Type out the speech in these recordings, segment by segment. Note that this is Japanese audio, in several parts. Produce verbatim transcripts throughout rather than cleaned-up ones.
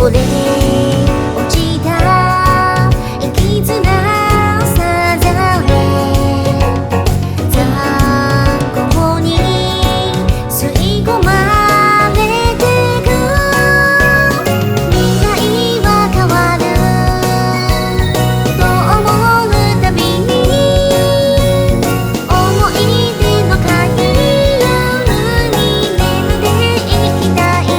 これ落ちた生き綱さざれ残酷に吸い込まれてく未来は変わると思うたびに思い出の回遊に眠っていきたい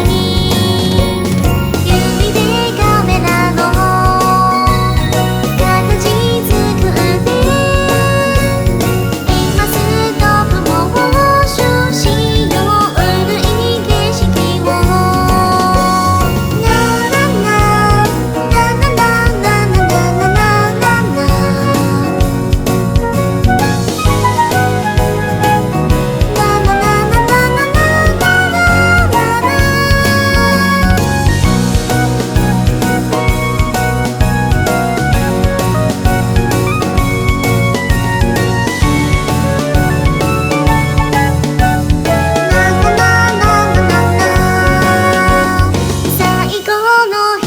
指でカメラの形作って今ストップモーションしよう古い景色をラララララララララララ最後の